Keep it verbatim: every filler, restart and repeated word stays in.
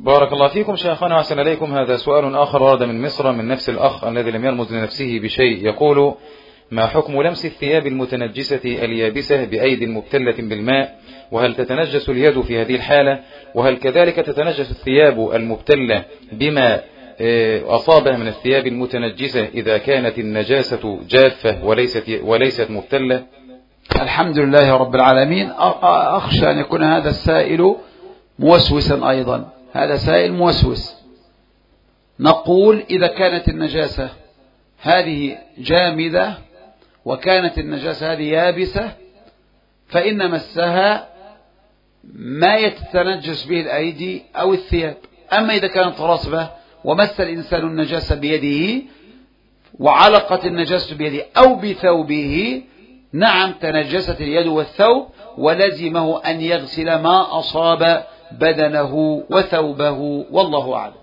بارك الله فيكم شيخنا وأحسن إليكم. هذا سؤال آخر ورد من مصر من نفس الأخ الذي لم يرمز لنفسه بشيء، يقول: ما حكم لمس الثياب المتنجسة اليابسة بأيد مبتلة بالماء؟ وهل تتنجس اليد في هذه الحالة؟ وهل كذلك تتنجس الثياب المبتلة بما أصابه من الثياب المتنجسة إذا كانت النجاسة جافة وليست وليست مبتلة؟ الحمد لله رب العالمين. أخشى أن يكون هذا السائل موسوسا أيضا، هذا سائل موسوس. نقول إذا كانت النجاسة هذه جامدة وكانت النجاسة هذه يابسة فإن مسها ما يتنجس به الأيدي أو الثياب. أما إذا كانت رطبة ومس الإنسان النجاسة بيده وعلقت النجاسة بيده أو بثوبه، نعم تنجست اليد والثوب ولزمه أن يغسل ما أصاب بدنه وثوبه، والله أعلم.